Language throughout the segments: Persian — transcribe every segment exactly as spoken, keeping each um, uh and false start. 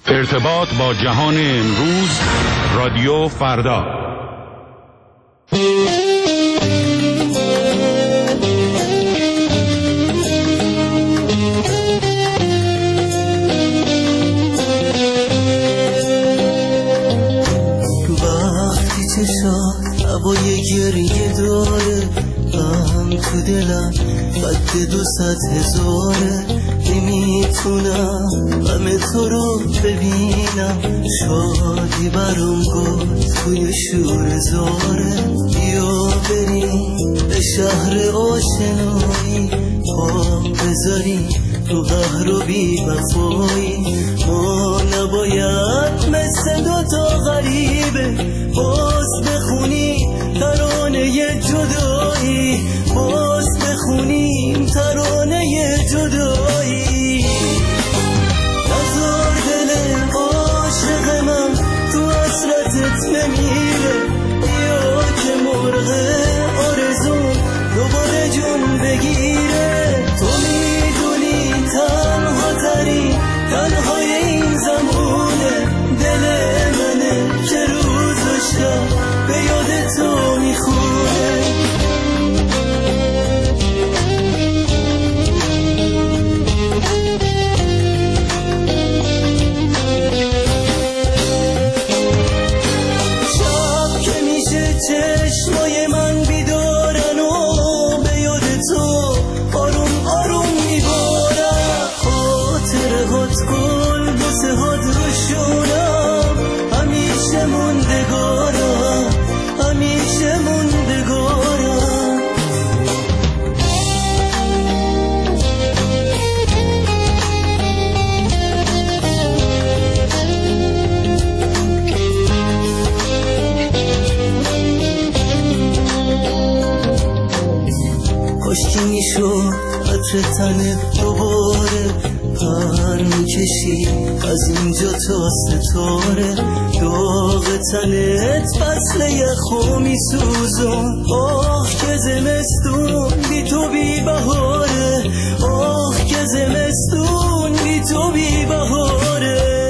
ارتباط با جهان امروز، رادیو فردا. وقتی چشات هوای گریه داره، غم تو دلم قد دو ست هزاره، نمیتونم غم تو رو ببینم، شادی برام گفت توی شور زاره. بیا بریم به شهر آشنایی، پا بذاریم تو قهر و بی وفایی. ما نباید مثل دوتا غریبه باز بخونیم ترانه جدایی، باز بخونیم ترانه جدایی. نزار دل عاشق من تو حسرتت نمیره، بیا که مرغ آرزون دوباره جون بگیره. تو میدونی تنها تری تنهای این زمونه، دل منه که روز و شب به یاد تو میخونه. شب که میشه چشمای من بیدارن و به یاد تو آروم آروم میبارن. خاطره هات گل بسه هات روشونم، همیشه موندگارم، همیشه موندگارم. کاشکی میشد عطر تنه دوباره پر میکشی از اینجا تا ستاره. داغ تنت فصل یخو میسوزون، آه که زمستون بی تو بی بهاره، آه که زمستون بی تو بی بهاره.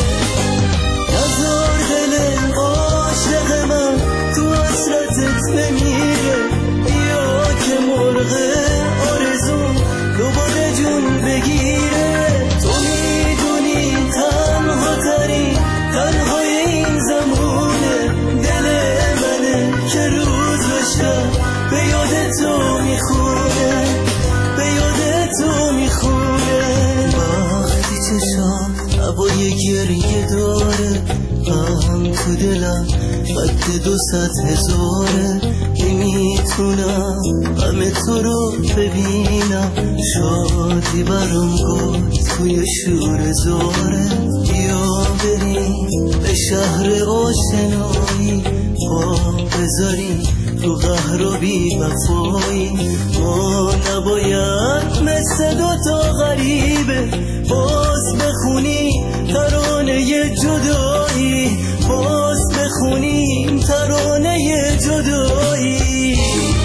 نزار دل عاشق من تو حسرتت نمیره، بیا که مرغ آرزون دوباره جون بگیره. تو میدونی تنها تری تنهای این زمونه، دل منه که روز و شب به یاد تو میخونه، به یاد تو میخونه. وقتی چشام هوای گریه داره، غم تو دلم قد دو ست هزاره، نمیتونم غم تو رو ببینم، شادی برام گفت توی شور زاره. بیا بریم به شهر آشنایی، پا بذاریم تو قهر و بی وفایی. ما نباید مثل دوتا غریبه باز بخونیم ترانه جدایی، باز بخونیم ترانه جدایی.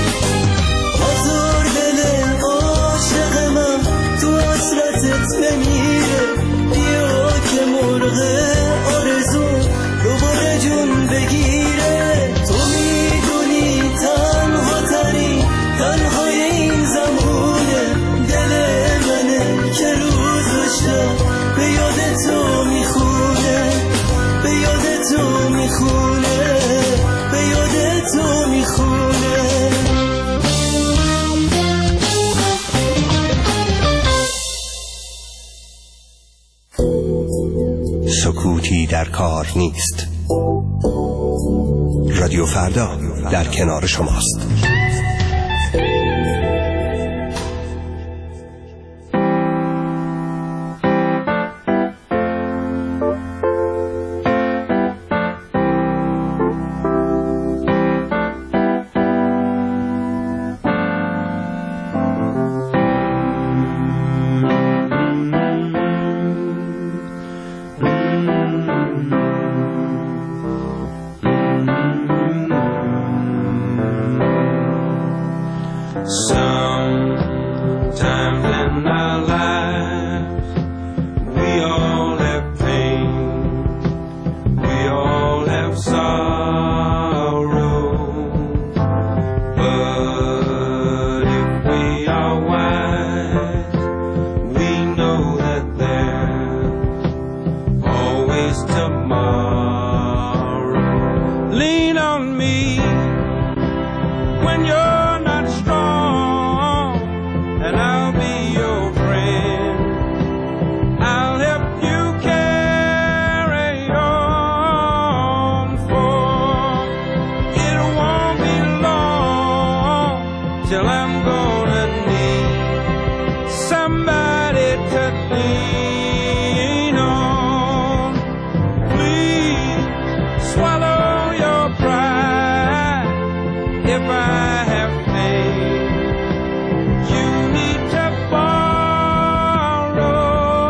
نزار دل عاشق من تو حسرتت نمیره، بیا که مرغ آرزون دوباره جون بگیره. تو میدونی تنها تری تنهای این زمونه، دل منه که روز و شب به یاد تو میخونه، به یاد تو میخونه، به یاد تو میخونه. سکوتی در کار نیست. رادیو فردا در کنار شماست. tomorrow. Lean on me when you're not strong, and I'll be your friend. I'll help you carry on, for it won't be long till I'm gonna need somebody to lean on. Please swallow your pride if I have pain. You need to borrow,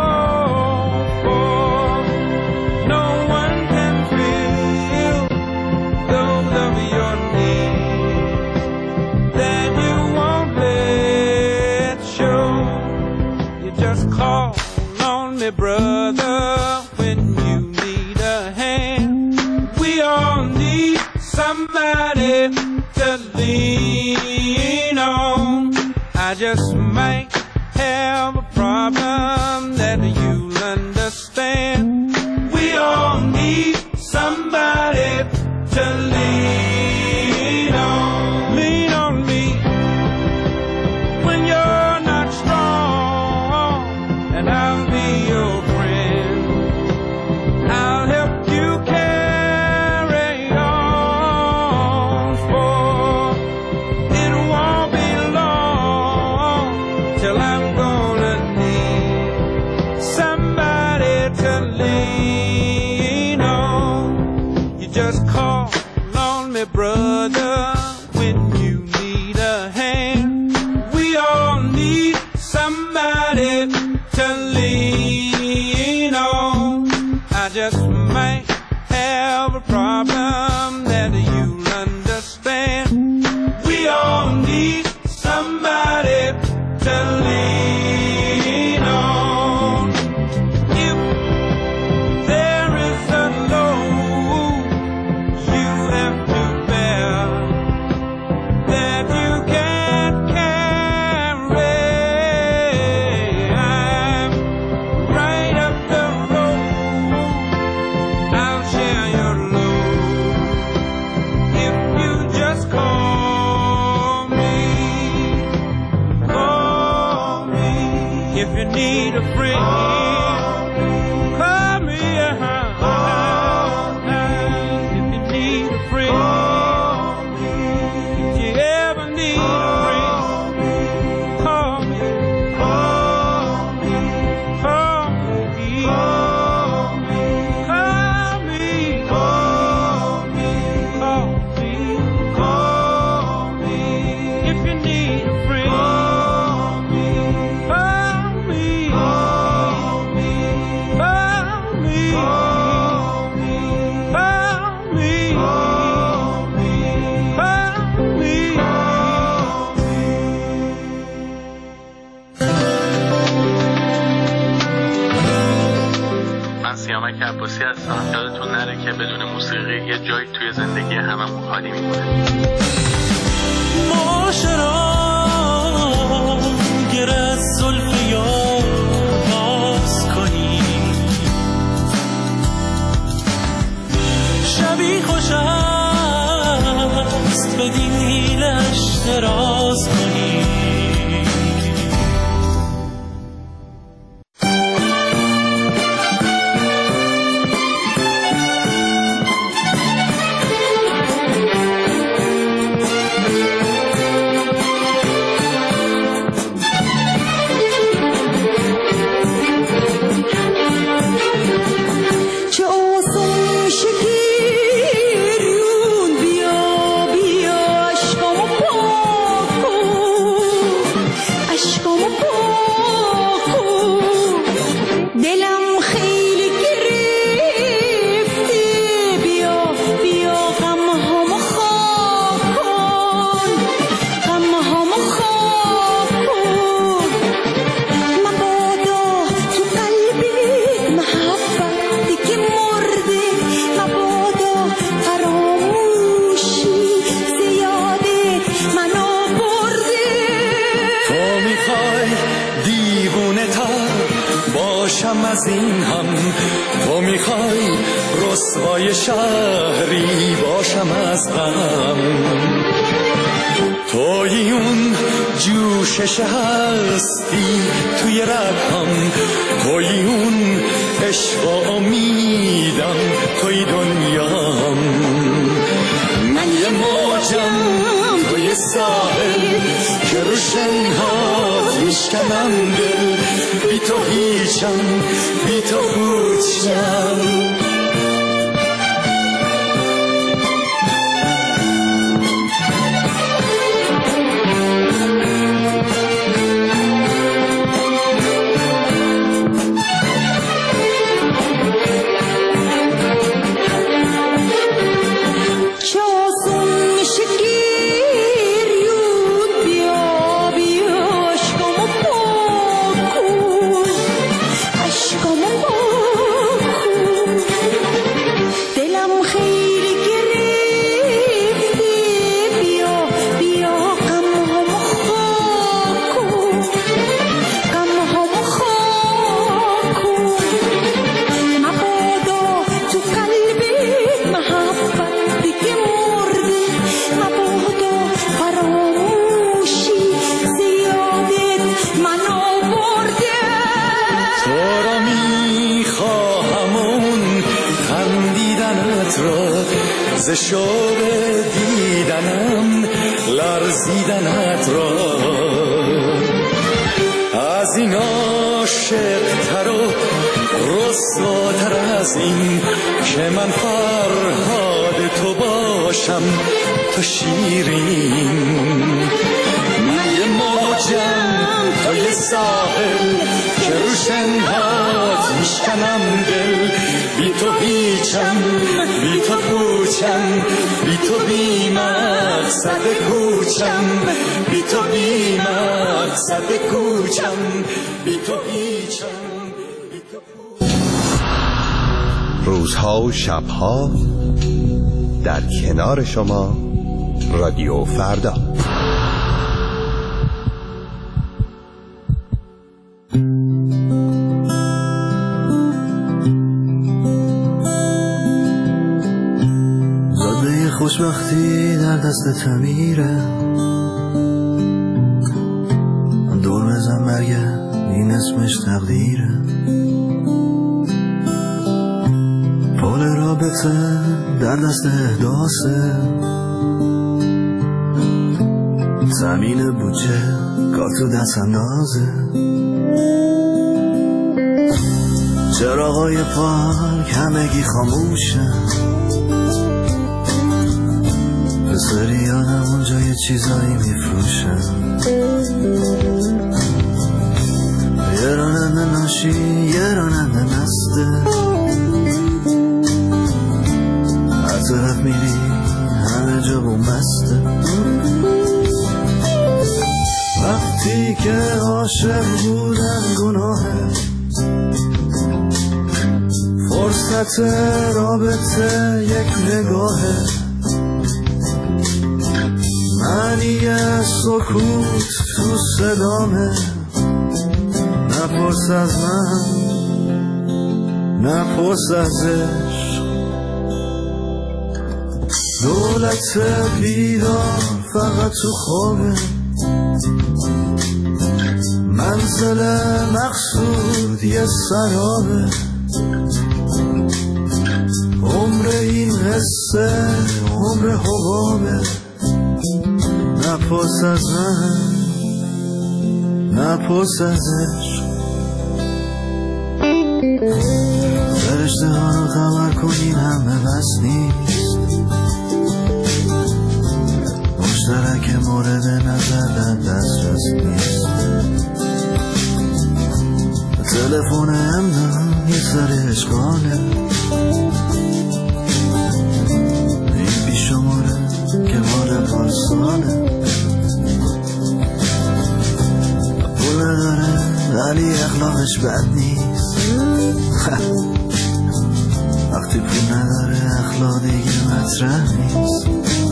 for no one can fill those of your needs that you won't let show. You just call on me, brother, when you need a hand. We all need somebody to lean on. I just might have a problem that you'll understand. We all need somebody to lean on. Lean on me when you're not strong, and I'll be your friend. I'll help you carry on, for it won't be long till I'm gonna need somebody to lean on. You just call on me, brother, when you need a hand. We all need somebody to lean on. I just might have a problem that you'll understand. We all need somebody to lean on. If there is a load you have to bear that you can't carry, I'm right up the road. I'll share your load if you just call me. Call me if you need a friend. Call me, uh-huh. If you need a friend. If you ever need a friend, call me. Call me. Call me. Call me. Call me. Call me. Call me. If you need a friend, call me. Call me. Call me. Call me. Call me. Call me. Call me. Call me. من سیامک عباسی هستم. یادتون نره که بدون موسیقی یه جایی توی زندگی هممون خالی میمونه. معاشران گر از زلف یار باز کنی، شبی خوش است به دیلش دراز کنی. از این هم تو میخوای رسوای شهری باشم از غم توی اون جوشش هستی توی رگم توی اون عشق و امیدم توی دنیام من یه موجم توی ساحل که رو شنهات میشکنم دل بی تو هیچم بی تو پوچم ز شوق دیدنم لرزیدنت را از این عاشق تر و رسواتر از این که من فرهاد تو باشم تو شیرین من یه موجم توی ساحل که رو شنهات میشکنم دل بی تو هیچم بی تو پوچم بی تو بی مقصد کوچم بی تو بی مقصد کوچم بی تو هیچم بی تو پوچم. روزها و شبها در کنار شما رادیو فردا. خوشبختی در دست میره دور بزن مرگه این اسمش تقدیره پول رابطه در دست احداثه زمین بودجه کار تو دست اندازه چراغای پارک همگی خاموشن پسری یادم اونجا یه چیزایی میفروشن یه راننده ناشی یه راننده مسته هر طرف میری همه جا بومبسته وقتی که عاشق بودن گناهه فرصت رابطه یک نگاهه معنی سکوت تو صدامه نپرس از من نپرس از عشق دولت بیدار فقط تو خوابه منزل مقصود یه سرابه عمر این قصه عمر حبابه نپرس از من نپرس از عشق فرشته ها رو خبر کنین همه بس نیست مشترک مورد نظر در دسترس نیست تلفن امنان یه سر اشغاله این بی شماره که مال پارساله پول داره ولی اخلاقش بد نیست وقتی پول نداره اخلاق دیگه مطرح نیست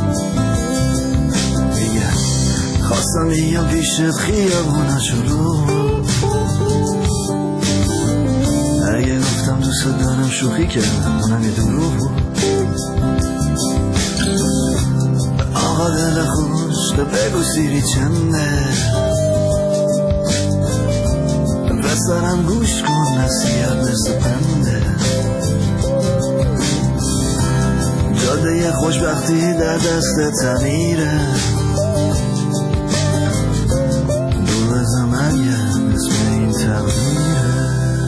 میگه خواستم بیام پیشت خیابونا شروع دوست دارم شوخی کردم اونم یه دروغ بود. آقا دل خوش تو بگو سیری چنده، بسرم گوش کن نصیحت مثل پنده. جاده خوشبختی در دست تغییره، دور از مریم اسم این تقدیره.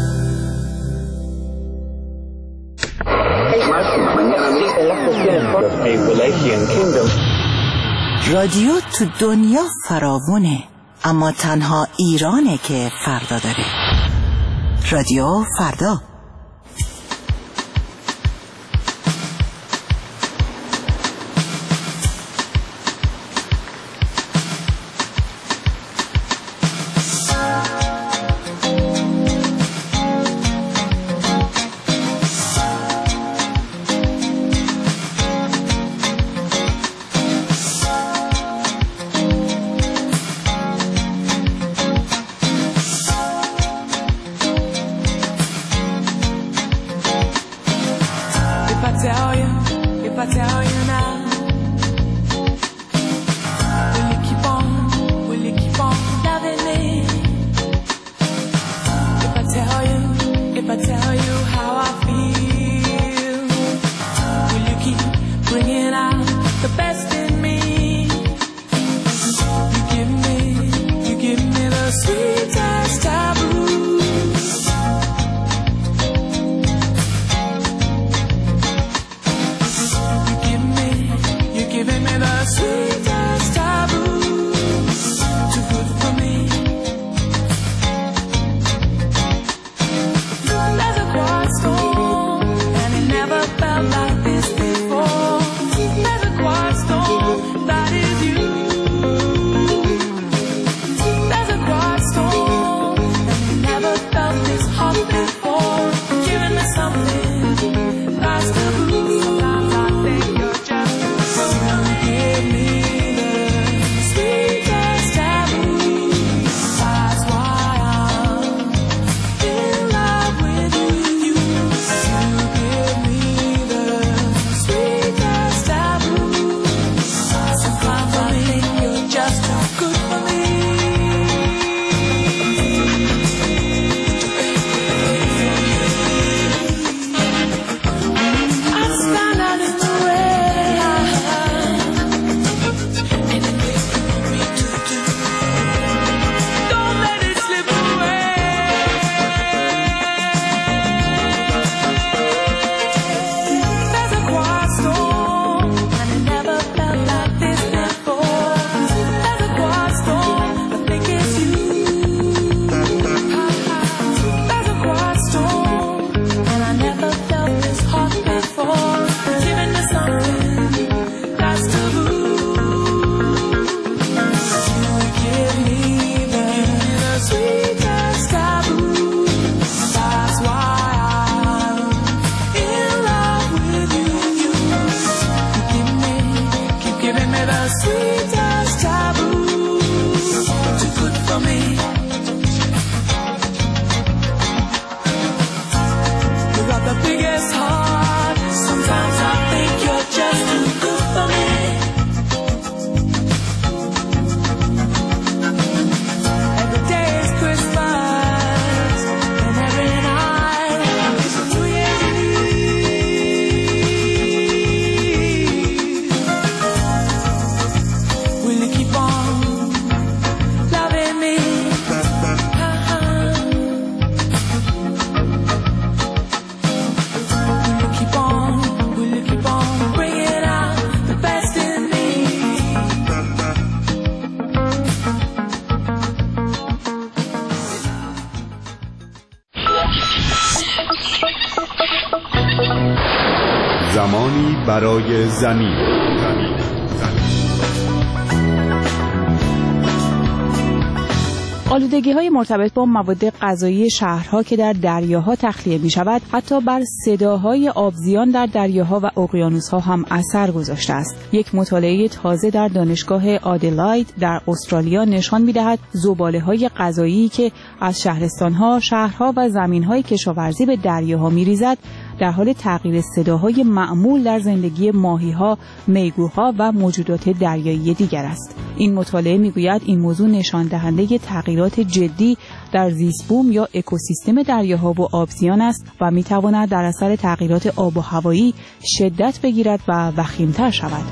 رادیو تو دنیا فراوونه، اما تنها ایرانه که فردا داره. رادیو فردا. زمانی برای زمین. آلودگی‌های مرتبط با مواد غذایی شهرها که در دریاها تخلیه می‌شود، حتی بر صداهای آبزیان در دریاها و اقیانوس‌ها هم اثر گذاشته است. یک مطالعه تازه در دانشگاه آدلاید در استرالیا نشان می‌دهد زباله‌های غذایی که از شهرستان‌ها، شهرها و زمین‌های کشاورزی به دریاها می‌ریزد، در حال تغییر صداهای معمول در زندگی ماهی‌ها، میگوها و موجودات دریایی دیگر است. این مطالعه میگوید این موضوع نشان دهنده تغییرات جدی در زیست بوم یا اکوسیستم دریاها و آبزیان است و میتواند در اثر تغییرات آب و هوایی شدت بگیرد و وخیم‌تر شود.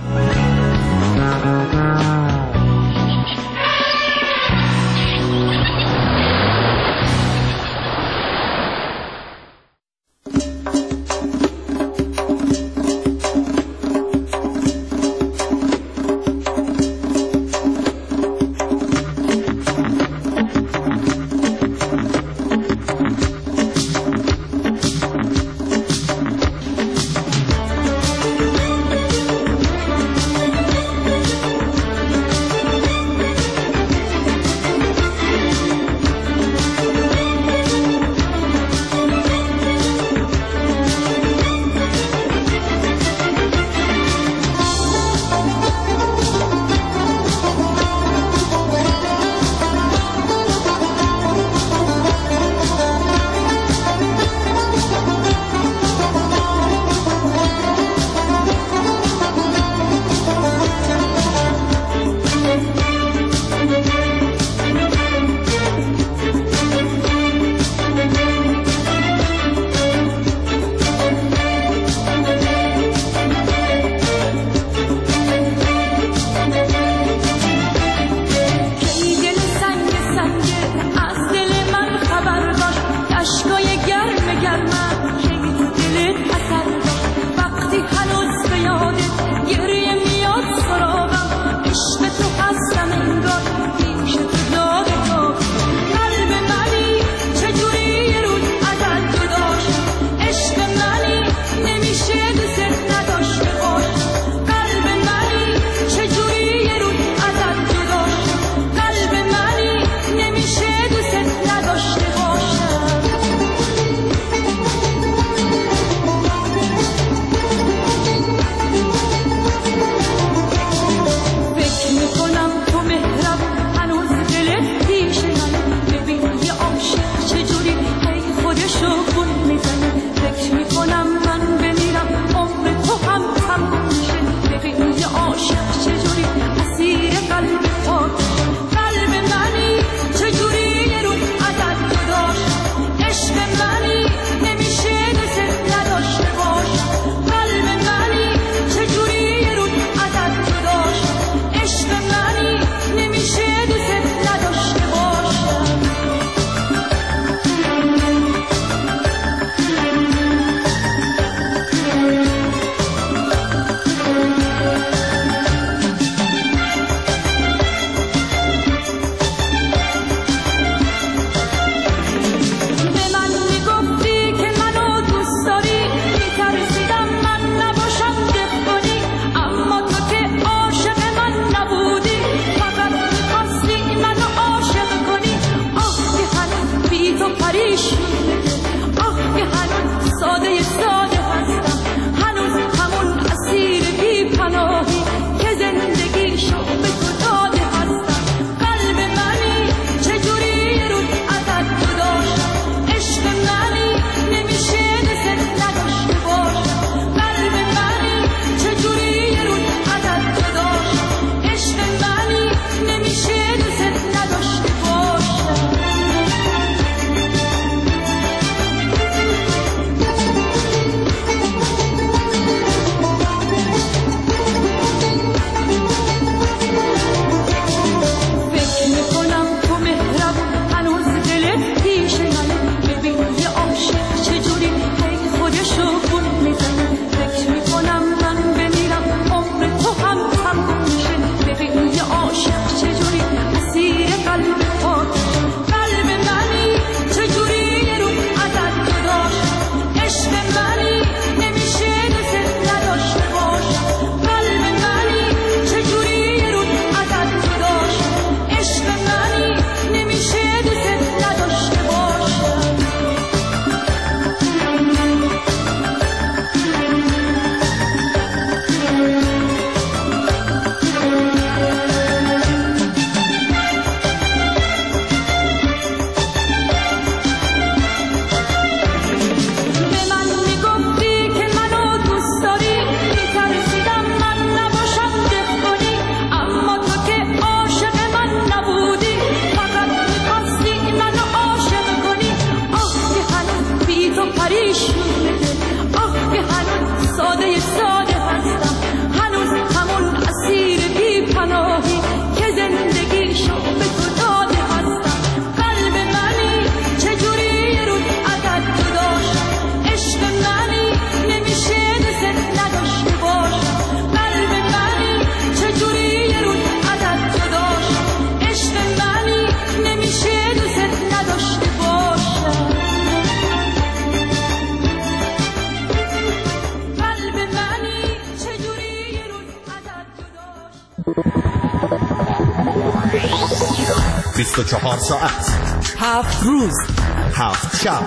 بیست و چهار ساعت، هفت روز، هفت شب،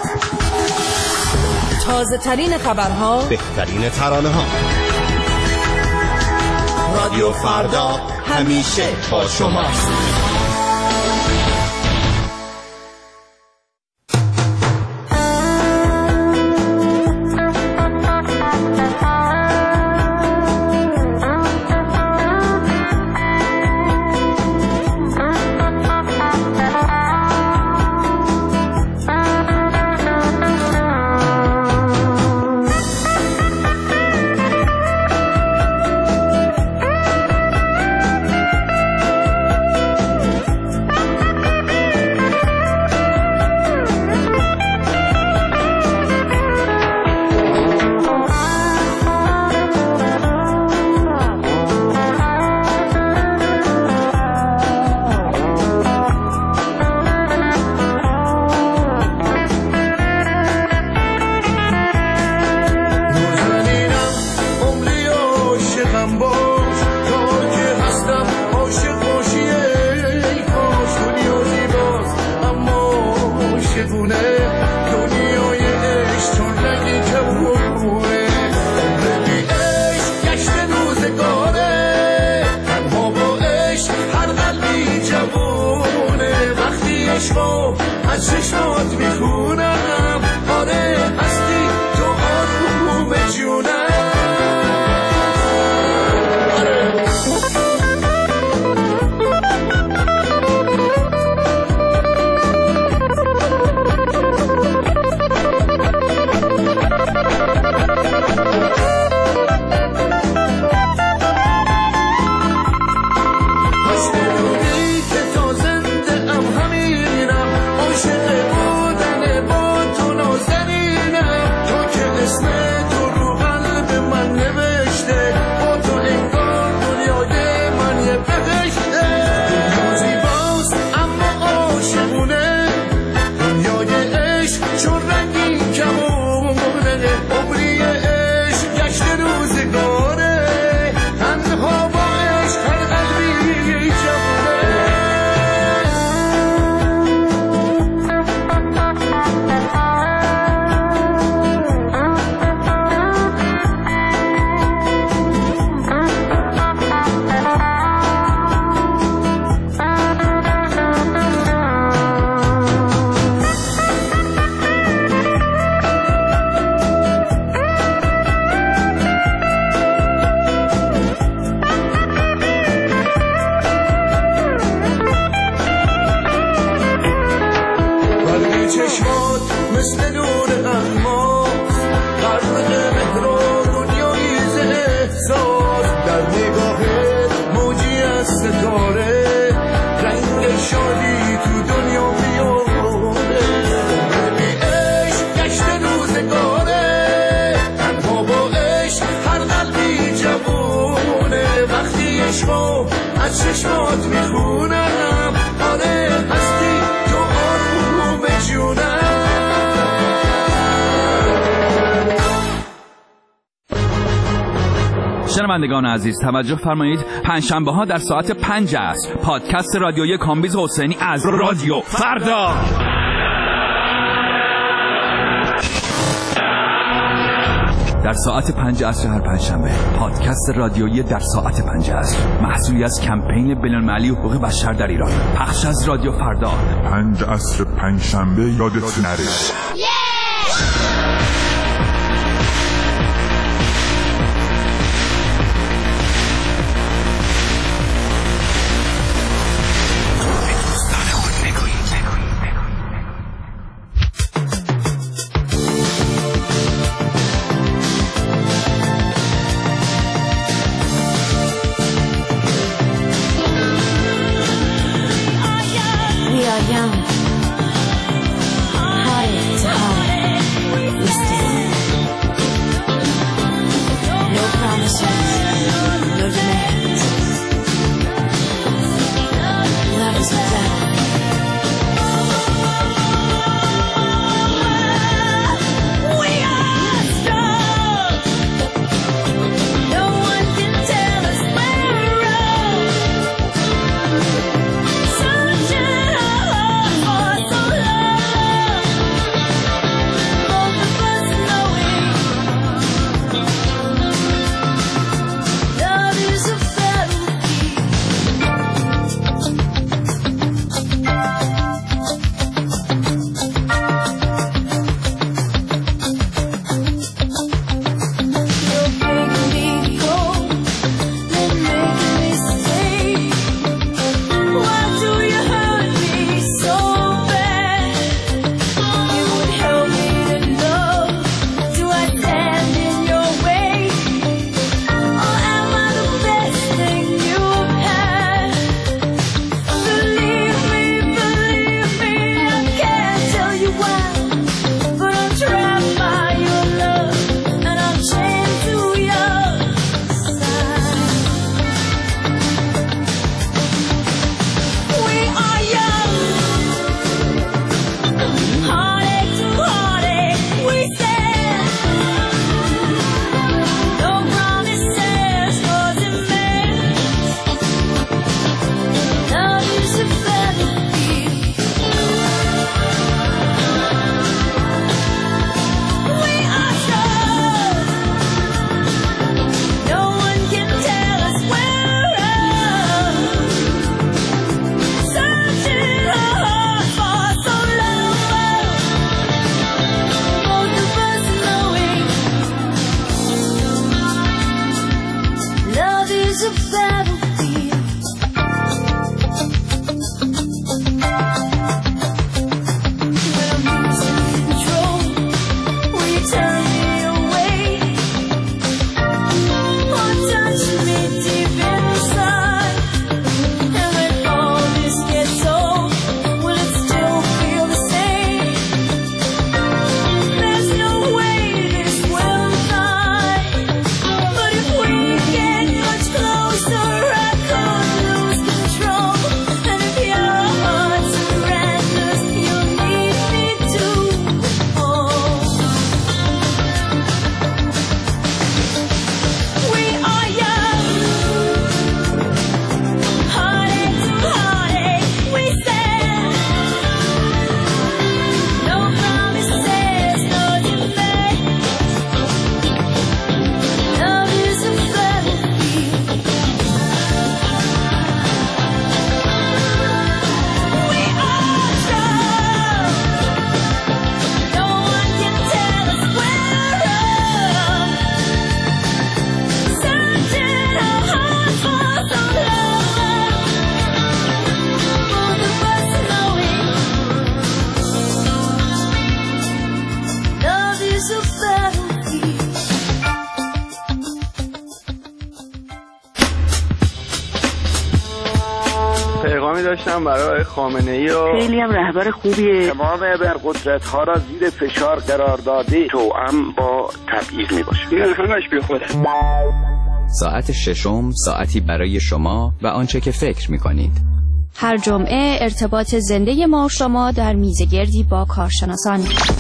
تازه ترین خبرها، بهترین ترانه ها. رادیو فردا همیشه با شماست. شنوندگان عزیز توجه فرمایید، پنجشنبه ها در ساعت پنج است پادکست رادیویی کامبیز حسینی از رادیو فردا. در ساعت پنج عصر هر پنجشنبه پادکست رادیویی در ساعت پنج عصر، محصولی از کمپین بین‌المللی حقوق بشر در ایران، پخش از رادیو فردا. پنج عصر پنجشنبه یادت نره. Hot پیغامی داشتم برای خامنه‌ای و خیلی هم رهبر خوبیه. تمام ابرقدرت‌ها را زیر فشار قرار داده توأم با تبعیض میباشه. این همش بی خوده. ساعت ششم ساعتی برای شما و آنچه که فکر میکنید. هر جمعه ارتباط زنده ما و شما در میزگردی با کارشناسان.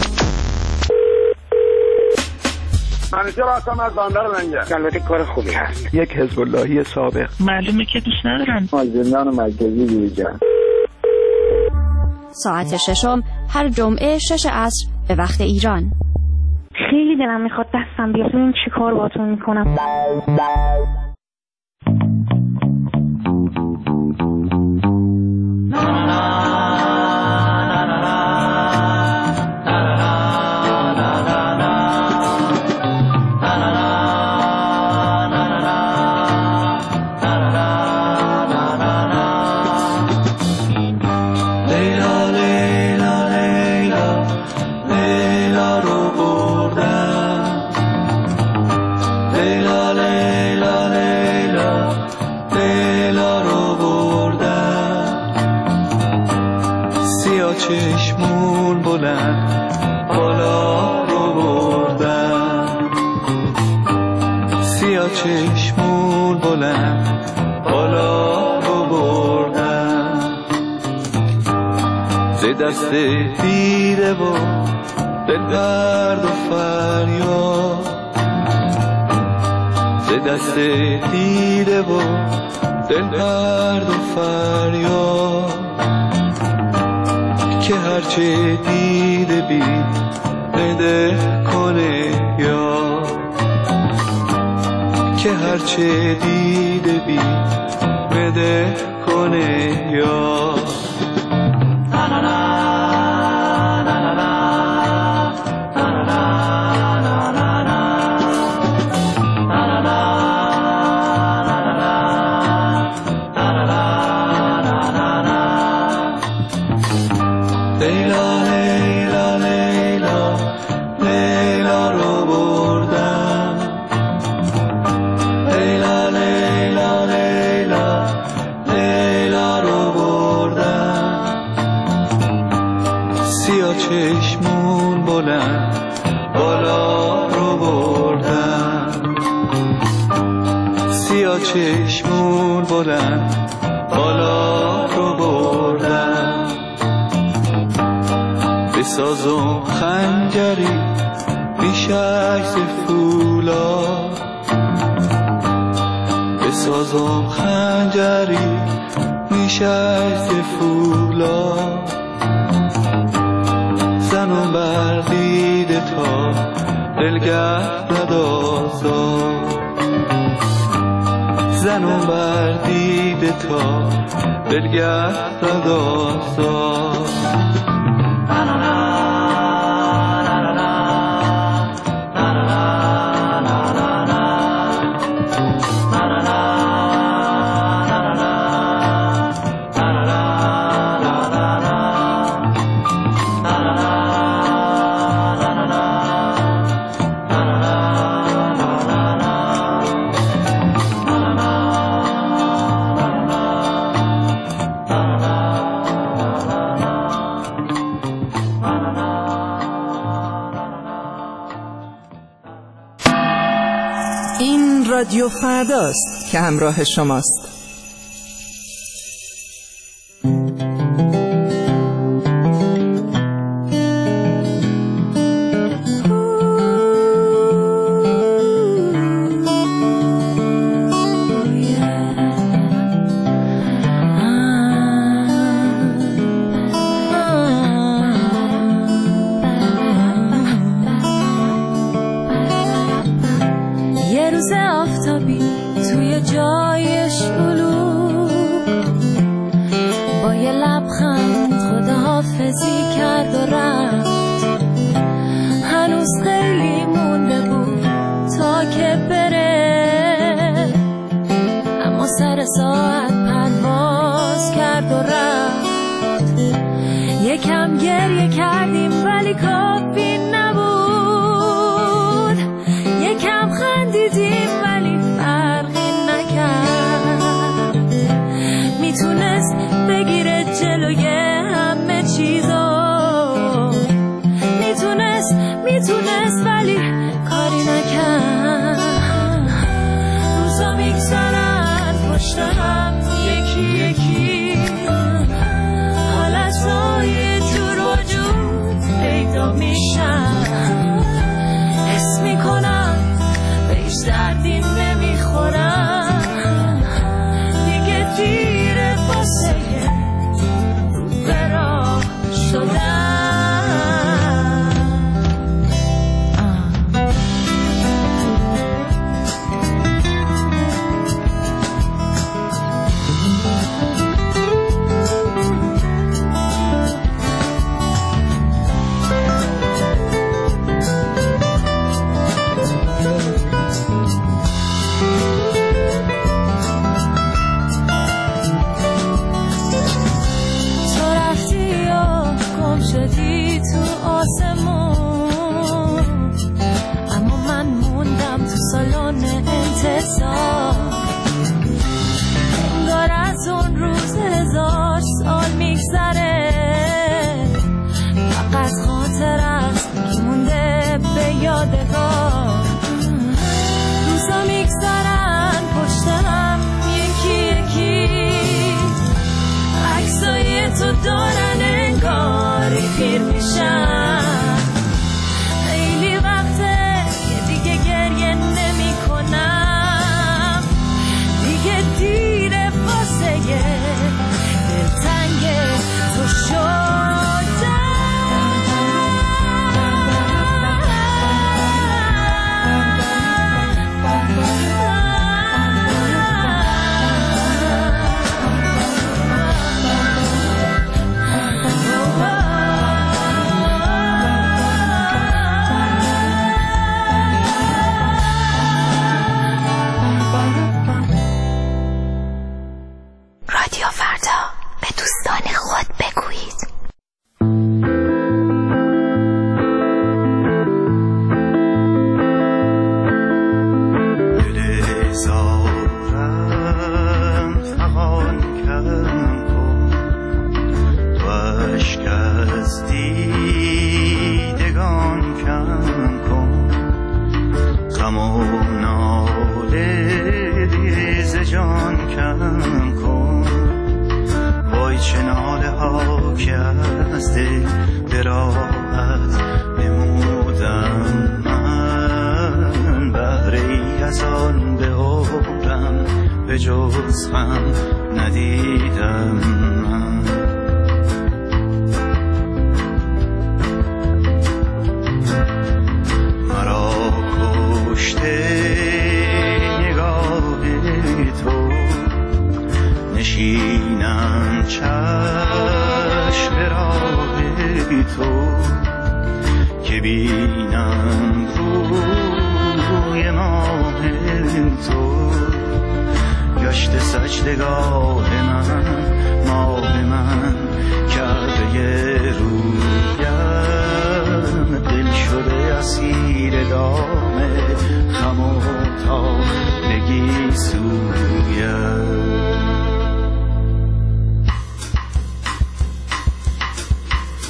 منیجر هستم از بندر منگه. البته کار خوبی هست. یک حزب اللهی سابق. معلومه که دوست ندارم. از زندان مرکزی بیرون. ساعت ششم هر جمعه شش عصر به وقت ایران. خیلی دلم میخواد دستم بیاد ببینم چی کار باهاتون میکنم. چشمون بلند بالا رو بردن، سیاه چشمون بلند بالا رو بردن، ز دست دیده و دل درد و فریاد، ز دست دیده و دل درد و فریاد، که هرچه دیده بی بده کنه یا، که هرچه دیده بی بده کنه یا. چشمون بلند بالا رو بردن، سیاه چشمون بلند بالا رو بردن، بسازم خنجری بیشک ز فولا، بسازم خنجری بیشک ز فولا، زنم بر دیده تا دلگه ندازا، زنم بر دیده تا دلگه ندازا. این رادیو فرداست که همراه شماست.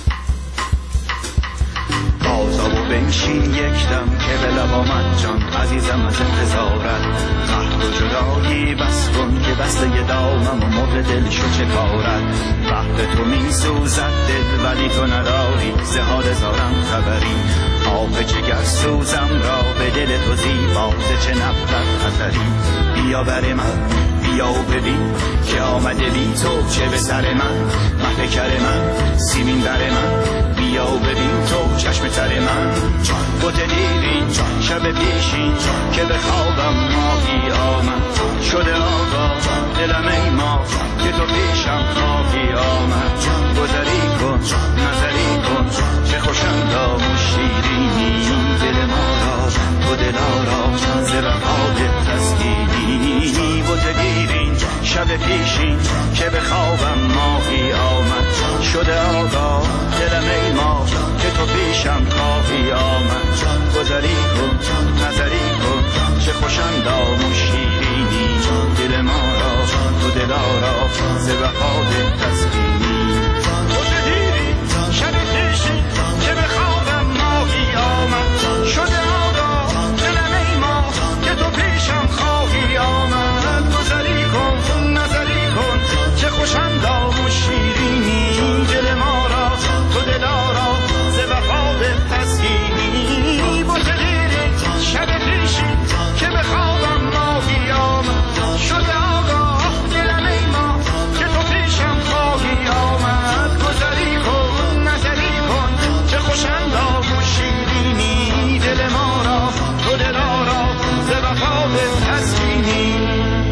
بنشین یک دم که به لب آمد جان، از عزیزم از انتظارت. قهر و جدایی بس کن که بسته دامم و مرد دل شو چه کارت. وقت تو می سوزد دل ولی تو نداری ز حال زارم خبری. آب جگر سوزم را به دل تو زیبا ز چه نفرت خطری. بیا بر من بیا و ببین که آمده بی تو چه به سر من. محفکر من سیمین در من بیا و ببین تو چشم تر من. بوت دیرین شب پیشین که به خوابم ماهی آمد. شده آقا دلم ای ما که تو پیشم خواهی آمد. گذری کن نظری کن چه خوشندام و شیرینی. دل ما را تو دلارا ز وفات تسکینی. بوت دیرین شب پیشین که به خوابم ماهی آمد. شده آقا دلم ای ما که تو پیشم خواهی آمد. گذری کن نظری کن چه خوشندام و شیرینی. دل ما را تو دلارا ز وفات تسکینی. بوت دیرین شب پیشین که به خوابم ماهی آمد. شده آقا دلم ای ما که تو پیشم خواهی آمد. گذری کن نظری کن چه خوشندام و شیرینی. دل ما را تو دلارا ز وفات تسکینی. بوت دیرین شب پیشین که به خوابم ماهی آمد. شده آقا دلم ای ما که تو پیشم خواهی آمد. گذری کن نظری کن چه خوشندام و شیرینی. دل ما را تو دلارا ز وفات تسکینی.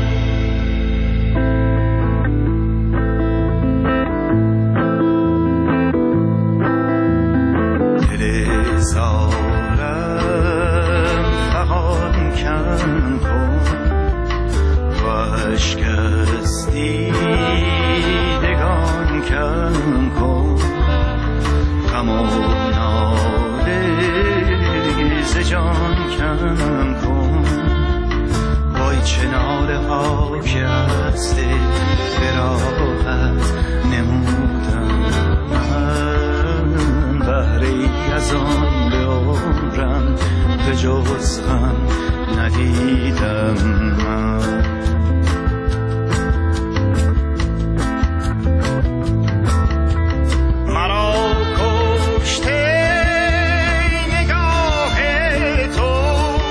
جز غم ندیدم من. مرا کشته نگاه تو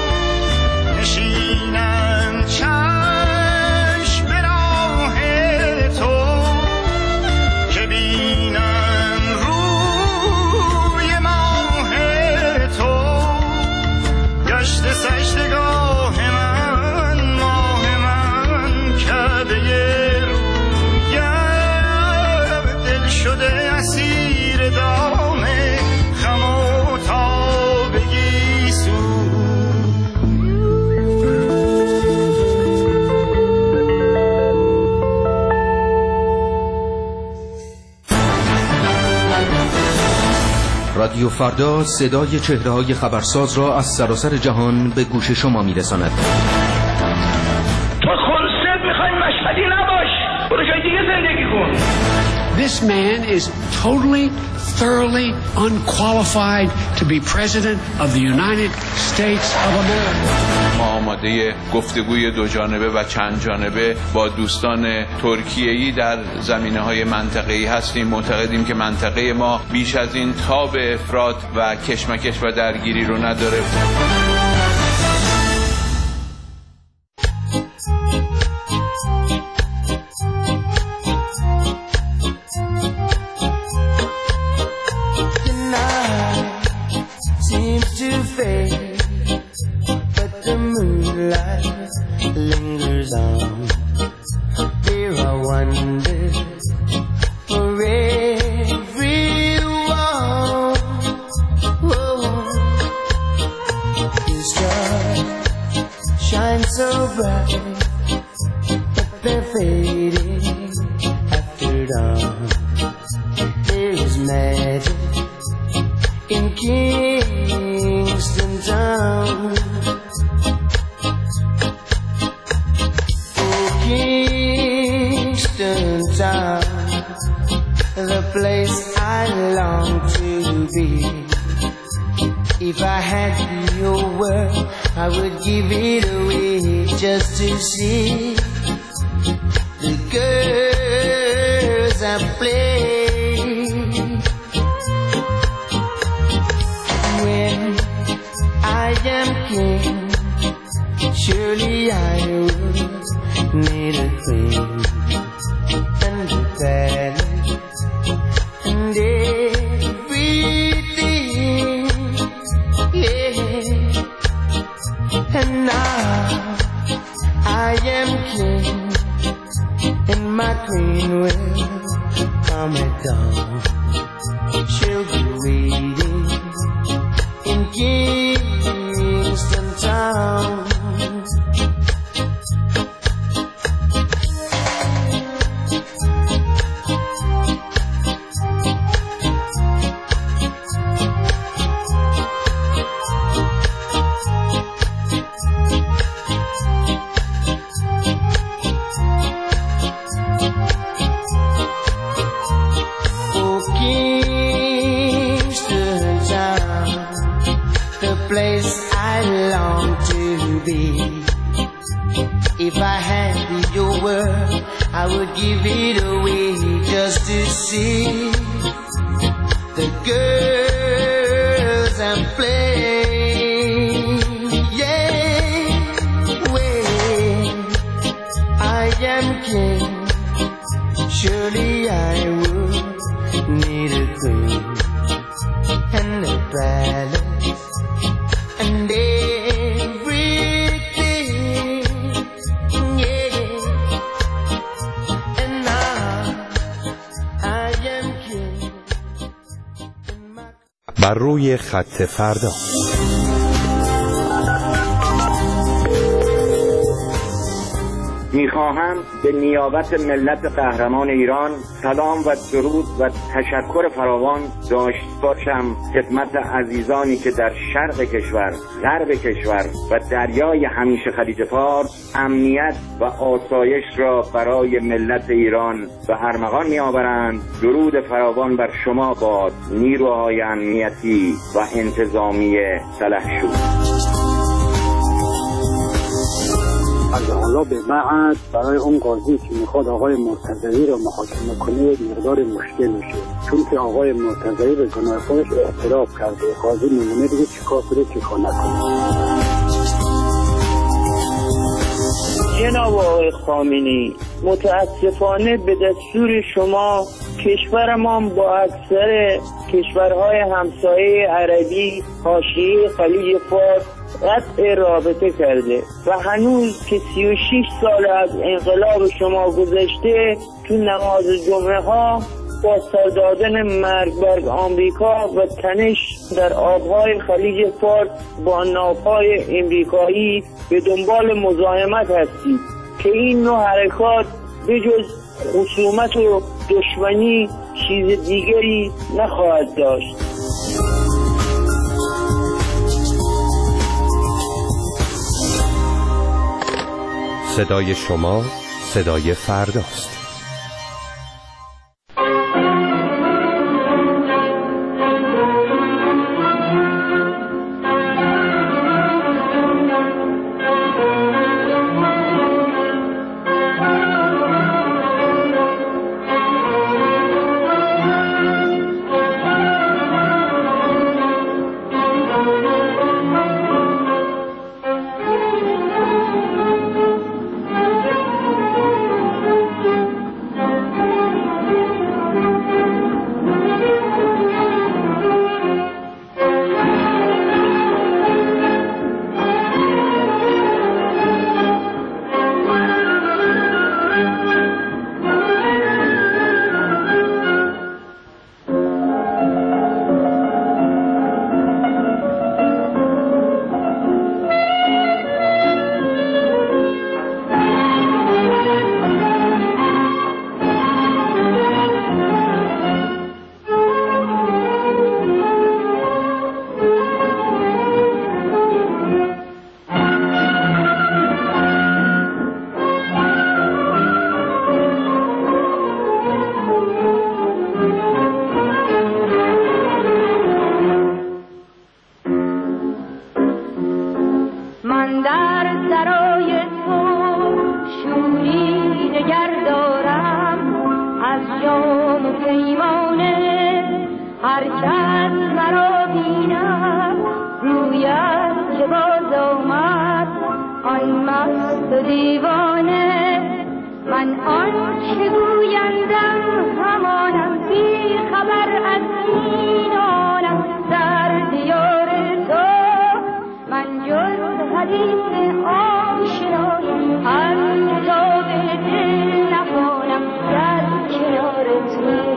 نشینم چشم به راه تو که بینم روی ماه تو. گشت سجدگاه من ماه من کعبه رویم. دل شده اسیر دام خم و تابگی سو. رادیو فردا صدای چهره‌های خبرساز را از سراسر جهان به گوش شما می‌رساند. تو خلصت می‌خوای مشهدی نباش، برو جای دیگه زندگی کن. This man is totally, thoroughly unqualified to be president of the United States of America. ما آماده گفتگوی دو جانبه و چند جانبه با دوستان ترکیه‌ای در زمینه‌های منطقه‌ای هستیم. معتقدیم که منطقه ما بیش از این تاب افراط و کشمکش و درگیری رو نداره. I would give it away just to see the girls I play. When I am king, surely I will need a queen and a palace and everything, yeah. And now I am king, and my queen will come at dawn. She'll be waiting in Kingston Town. Place I long to be. If I had your word, I would give it away just to see the girls I'm playing. Yeah, when I am king, surely I would need a queen and a palace and everything, yeah. And now I am king. بر روی خط فردا. میخواهم به نیابت ملت قهرمان ایران سلام و درود و تشکر فراوان داشت باشم خدمت عزیزانی که در شرق کشور، غرب کشور و دریای همیشه خلیج فارس امنیت و آسایش را برای ملت ایران به ارمغان میآورند. درود فراوان بر شما باد، نیروهای امنیتی و انتظامی سلحشور. از حالا به بعد برای اون قاضی که میخواد آقای مرتضوی رو محاکمه کنه مقدار مشکل میشه، چون که آقای مرتضوی به گناه خودش اعتراف کرده. قاضی میمونه دیگه چیکار کنه چیکار نکنه. جناب آقای خامنه‌ای، متاسفانه به دستور شما کشور ما با اکثر کشورهای همسایه عربی حاشیه خلیج فارس قطع رابطه کرده و هنوز که سی و شش سال از انقلاب شما گذشته تو نماز جمعه ها با سر دادن مرگ بر آمریکا و تنش در آبهای خلیج فارس با ناوهای امریکایی به دنبال مزاحمت هستید که این نوع حرکات بجز خصومت و دشمنی چیز دیگری نخواهد داشت. صدای شما صدای فرداست. من در سرای تو شوری دگر دارم از جام و پیمانه. هر کس مرا بیند گوید که باز آمد آن مست و دیوانه. من آن که گویندم همانم، بی خبر از اینانم در دیار تو. من جز حدیث آشنایی از کتاب دل نخوانم در کنار تو.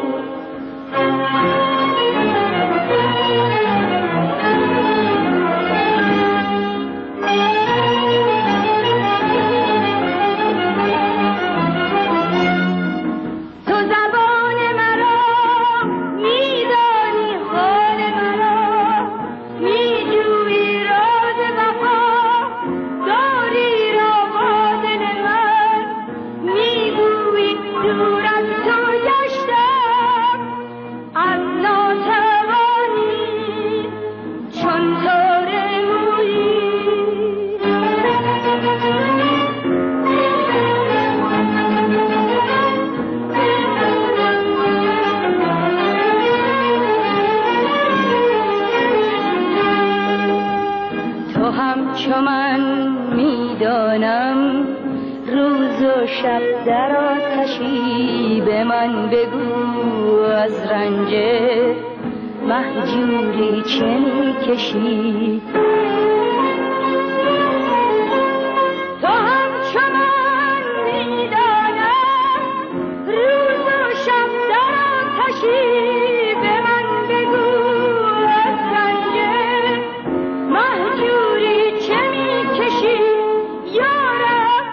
چو من میدانم روز و شب در آتشی، به من بگو از رنج مهجوری چه میکشی. تو هم چو من میدانم روز و شب در آتشی، به من بگو از رنج مهجوری چه میکشی. یارب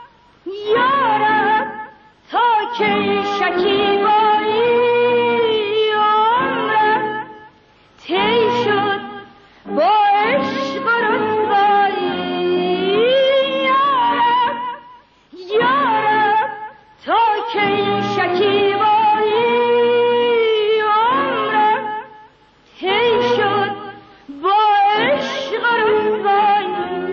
یارب تا کی شکیبایی عمرم طی شد با عشق و رسوایی. یارب یارب تا کی شکیبایی عمرم طی شد با عشق و رسوایی.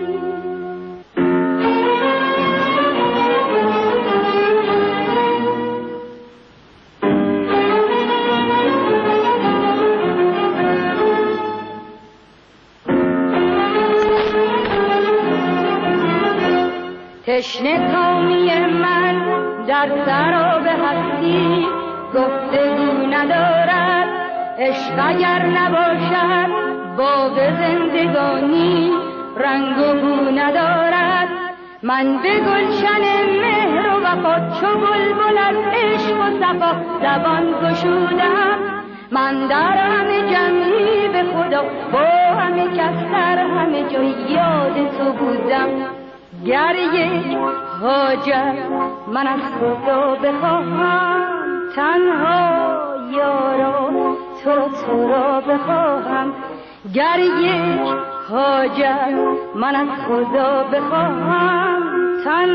تشنه کامی من در سراب هستی گفتگو ندارد. عشق اگر نباشد باغ زندگانی رنگ و بو ندارد. من به گلشن مهر و وفا چو بلبل از عشق و صفا زبان گشودم. من در همه جمعی به خدا با همه کس در همه جای یاد تو بودم. گر یک حاجت من از خدا بخواهم تنها یارا تو را تو را بخواهم. گر یک حاجت من از خدا بخواهم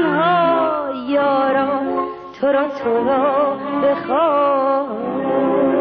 تنها یارا تو را تو را بخواهم.